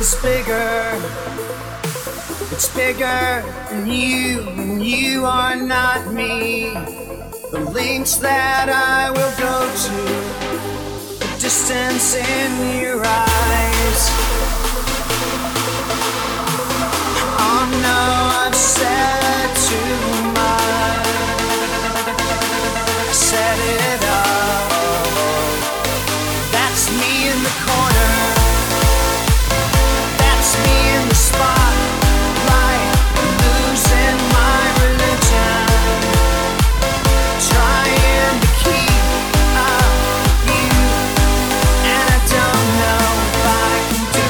is bigger. It's bigger than you, and you are not me. The lengths that I will go to, the distance in your eyes. Oh no, I've said too much. I set it up. That's me in the corner. That's me in the spotlight, losing my religion, trying to keep up you, and I don't know if I can do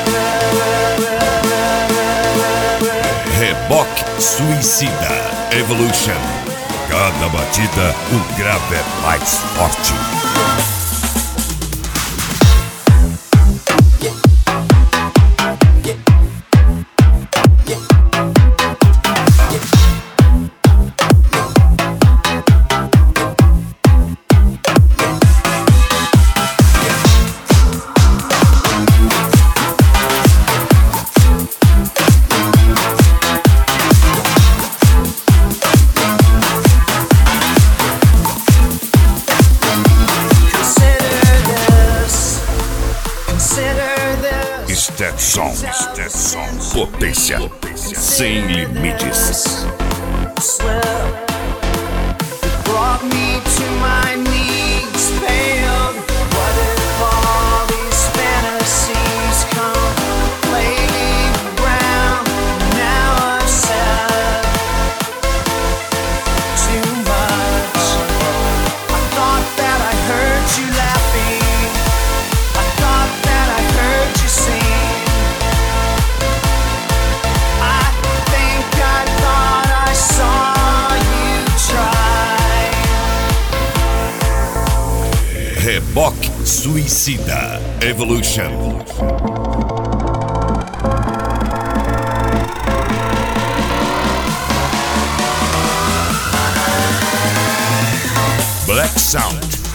it. Reboque Suicida Evolution. Cada batida, o grave é mais forte. Stetson, potência sem limites. Brought me to my knees, paled. What if all these fantasies come playing around? Now I've said too much. I thought that I heard you laughing. I thought that I heard you sing. Reboque Suicida Evolution. Black Sound.